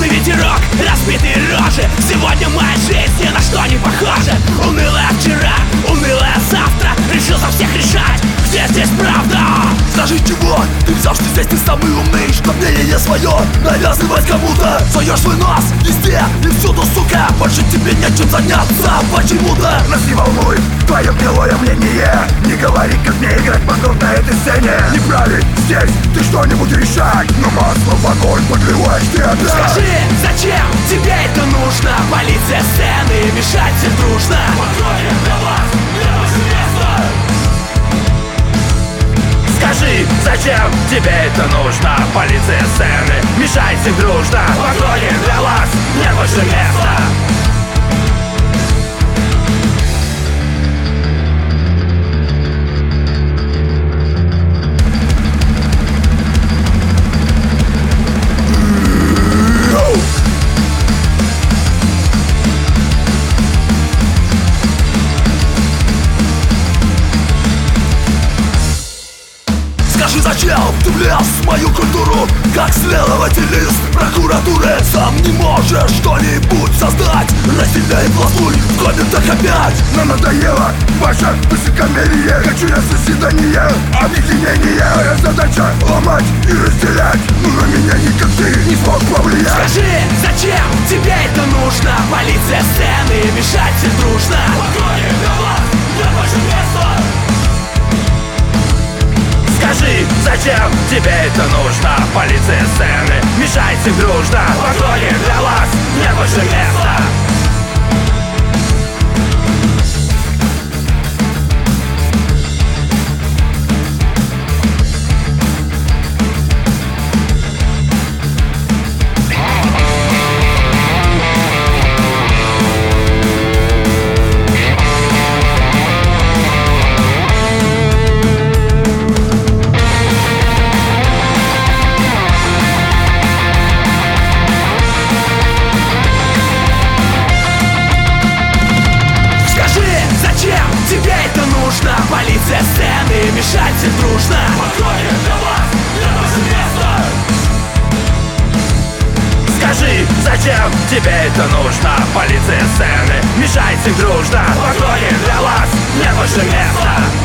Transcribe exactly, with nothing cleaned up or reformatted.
Холодный ветерок, разбитые рожи. Сегодня моя жизнь ни на что не похожа. Унылая вчера, унылая завтра. Решил за всех решать, где здесь правда. Скажи, чего ты взял, что здесь ты самый умный, что мнение свое навязывать кому-то. Суешь свой нос везде и всюду, сука. Больше тебе нечем заняться почему-то. Нас не волнует твое белое мнение. Не говори, как мне играть потом на этой сцене. Не править здесь ты что-нибудь решать, но масло в огонь подливаешь ты опять. Скажи, зачем тебе это нужно? Полиция сцены, мешать всем дружно. Патроны для вас, для вас места. Скажи, зачем тебе это нужно? Полиция сцены, мешать всем дружно. Патроны для вас, нет больше места. Скажи, зачем ты влез в мою культуру, как следователь из прокуратуры? Сам не можешь что-нибудь создать, разделяй властвуй в комментах опять. Нам надоело ваше высокомерие. Хочу я созидание, объединение. Моя задача ломать и разделять, но на меня никак ты не смог повлиять. Скажи, зачем тебе это нужно? Полиция сцены, мешать всем дружно. Патроны для вас, нет больше места. Скажи, зачем тебе это нужно? Полиция сцены, мешать всем дружно. Патроны для вас, нет больше места. Полиция сцены, мешать всем дружно. Патроны для вас, нет больше места. Скажи, зачем тебе это нужно? Полиция сцены, мешать всем дружно. Патроны для вас, нет больше места.